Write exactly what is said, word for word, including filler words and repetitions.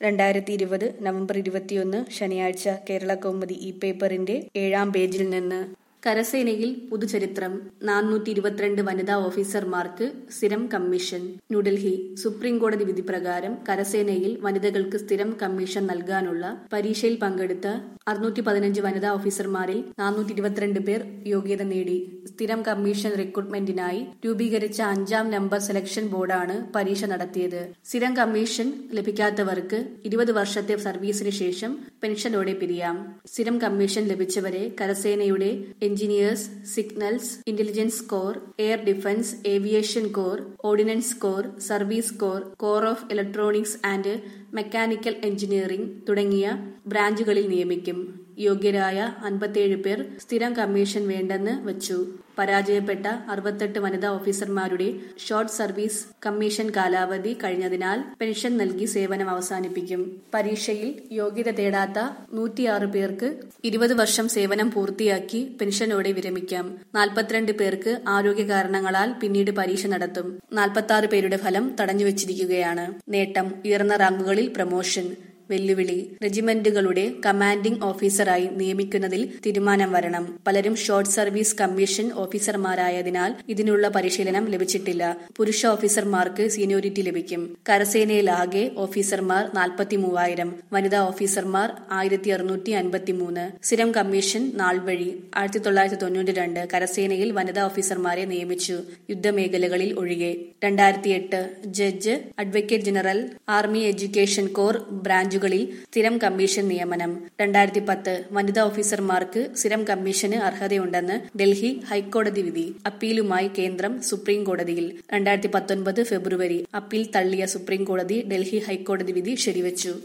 രണ്ടായിരത്തി ഇരുപത് നവംബർ ഇരുപത്തിയൊന്ന് ശനിയാഴ്ച കേരളകൗമുദി ഈ പേപ്പറിന്റെ ഏഴാം പേജിൽ നിന്ന്. കരസേനയിൽ പുതുചരിത്രം. നാനൂറ്റി ഇരുപത്തിരണ്ട് വനിതാ ഓഫീസർമാർക്ക് സ്ഥിരം കമ്മീഷൻ. ന്യൂഡൽഹി. സുപ്രീംകോടതി വിധി പ്രകാരം കരസേനയിൽ വനിതകൾക്ക് സ്ഥിരം കമ്മീഷൻ നൽകാനുള്ള പരീക്ഷയിൽ പങ്കെടുത്ത അറുന്നൂറ്റി പതിനഞ്ച് വനിതാ ഓഫീസർമാരിൽ നാനൂറ്റി ഇരുപത്തിരണ്ട് പേർ യോഗ്യത നേടി. സ്ഥിരം കമ്മീഷൻ റിക്രൂട്ട്മെന്റിനായി രൂപീകരിച്ച അഞ്ചാം നമ്പർ സെലക്ഷൻ ബോർഡാണ് പരീക്ഷ നടത്തിയത്. സ്ഥിരം കമ്മീഷൻ ലഭിക്കാത്തവർക്ക് ഇരുപത് വർഷത്തെ സർവീസിന് ശേഷം പെൻഷനോടെ പിരിയാം. സ്ഥിരം കമ്മീഷൻ ലഭിച്ചവരെ കരസേനയുടെ engineers, signals, intelligence corps, air defence, aviation corps, ordnance corps, service corps, corps of electronics and mechanical engineering തുടങ്ങിയ ബ്രാഞ്ചുകളിൽ നിയമിക്കും. യോഗ്യരായ അൻപത്തിയേഴ് പേർ സ്ഥിരം കമ്മീഷൻ വേണ്ടെന്ന് വച്ചു. പരാജയപ്പെട്ട അറുപത്തെട്ട് വനിതാ ഓഫീസർമാരുടെ ഷോർട്ട് സർവീസ് കമ്മീഷൻ കാലാവധി കഴിഞ്ഞതിനാൽ പെൻഷൻ നൽകി സേവനം അവസാനിപ്പിക്കും. പരീക്ഷയിൽ യോഗ്യത തേടാത്ത നൂറ്റിയാറ് പേർക്ക് ഇരുപത് വർഷം സേവനം പൂർത്തിയാക്കി പെൻഷനോടെ വിരമിക്കാം. നാൽപ്പത്തിരണ്ട് പേർക്ക് ആരോഗ്യ കാരണങ്ങളാൽ പിന്നീട് പരീക്ഷ നടത്തും. നാൽപ്പത്തി പേരുടെ ഫലം തടഞ്ഞുവച്ചിരിക്കുകയാണ്. നേട്ടം: ഉയർന്ന റാങ്കുകളിൽ പ്രമോഷൻ. വെല്ലുവിളി: റെജിമെന്റുകളുടെ കമാൻഡിംഗ് ഓഫീസറായി നിയമിക്കുന്നതിൽ തീരുമാനം വരണം. പലരും ഷോർട്ട് സർവീസ് കമ്മീഷൻ ഓഫീസർമാരായതിനാൽ ഇതിനുള്ള പരിശീലനം ലഭിച്ചിട്ടില്ല. പുരുഷ ഓഫീസർമാർക്ക് സീനിയോറിറ്റി ലഭിക്കും. കരസേനയിലാകെ ഓഫീസർമാർ നാൽപ്പത്തി മൂവായിരം, വനിതാ ഓഫീസർമാർ ആയിരത്തി അറുന്നൂറ്റി അൻപത്തി മൂന്ന്. സ്ഥിരം കമ്മീഷൻ നാൾവഴി. ആയിരത്തി തൊള്ളായിരത്തി തൊണ്ണൂറ്റി രണ്ട് കരസേനയിൽ വനിതാ ഓഫീസർമാരെ നിയമിച്ചു, യുദ്ധമേഖലകളിൽ ഒഴികെ. രണ്ടായിരത്തി എട്ട് judge, advocate general, army education corps ബ്രാഞ്ചുകൾ സ്ഥിരം കമ്മീഷൻ നിയമനം. രണ്ടായിരത്തി പത്ത് വനിതാ ഓഫീസർമാർക്ക് സ്ഥിരം കമ്മീഷന് അർഹതയുണ്ടെന്ന് ഡൽഹി ഹൈക്കോടതി വിധി. അപ്പീലുമായി കേന്ദ്രം സുപ്രീം കോടതിയിൽ. രണ്ടായിരത്തി പത്തൊൻപത് ഫെബ്രുവരി അപ്പീൽ തള്ളിയ സുപ്രീം കോടതി ഡൽഹി ഹൈക്കോടതി വിധി ശരിവച്ചു.